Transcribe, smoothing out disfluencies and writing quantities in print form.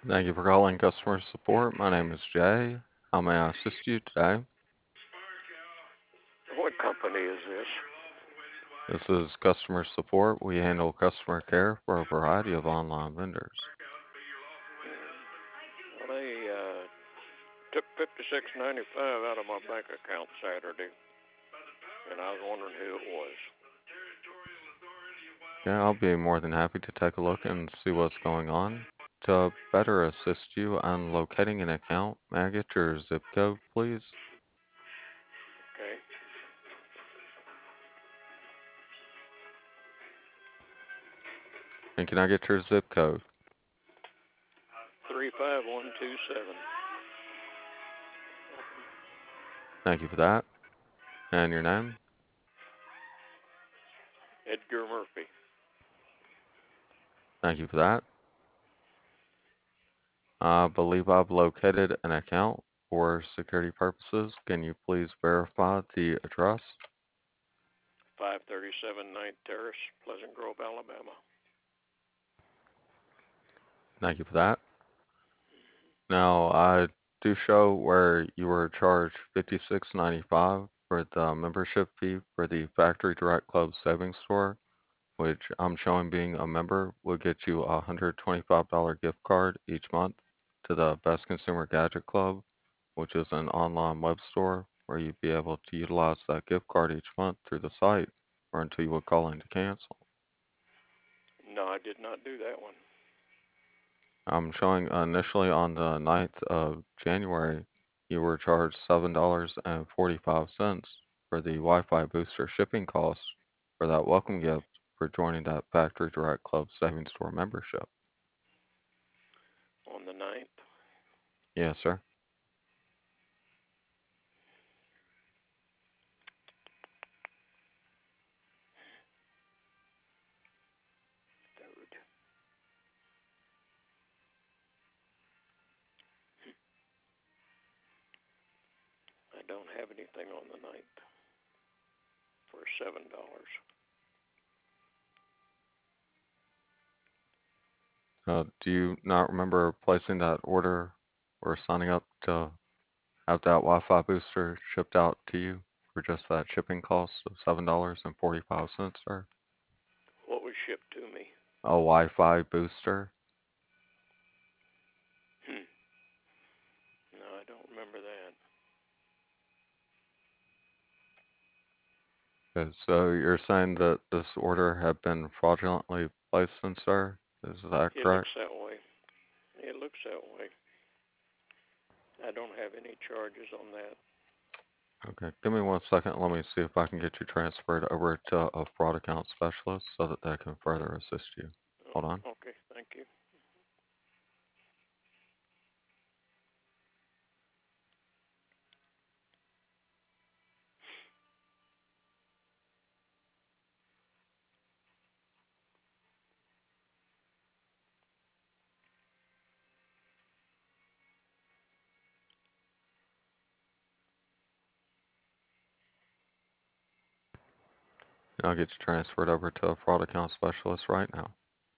Thank you for calling customer support. My name is Jay. How may I assist you today? What company is this? This is customer support. We handle customer care for a variety of online vendors. Well, they took $56.95 out of my bank account Saturday, and I was wondering who it was. Yeah, I'll be more than happy to take a look and see what's going on. To better assist you on locating an account, may I get your zip code, please? Okay, And can I get your zip code? 35127. Thank you for that. And your name? Edgar Murphy. Thank you for that. I believe I've located an account for security purposes. Can you please verify the address? 537 Ninth Terrace, Pleasant Grove, Alabama. Thank you for that. Now, I do show where you were charged $56.95 for the membership fee for the Factory Direct Club Savings Store, which I'm showing being a member will get you a $125 gift card each month to the Best Consumer Gadget Club, which is an online web store where you'd be able to utilize that gift card each month through the site or until you would call in to cancel. No, I did not do that one. I'm showing initially on the 9th of January, you were charged $7.45 for the Wi-Fi booster shipping costs for that welcome gift for joining that Factory Direct Club Savings Store membership. On the ninth. Yes, sir. Dude, I don't have anything on the ninth for $7. Do you not remember placing that order or signing up to have that Wi-Fi booster shipped out to you for just that shipping cost of $7.45, sir? What was shipped to me? A Wi-Fi booster. Hmm. No, I don't remember that. Okay, so you're saying that this order had been fraudulently placed then, sir? Is that It looks correct? that way. It looks that way. I don't have any charges on that. Okay, give me 1 second. Let me see if I can get you transferred over to a fraud account specialist so that they can further assist you. Hold on. Okay, thank you. I'll get you transferred over to a fraud account specialist right now.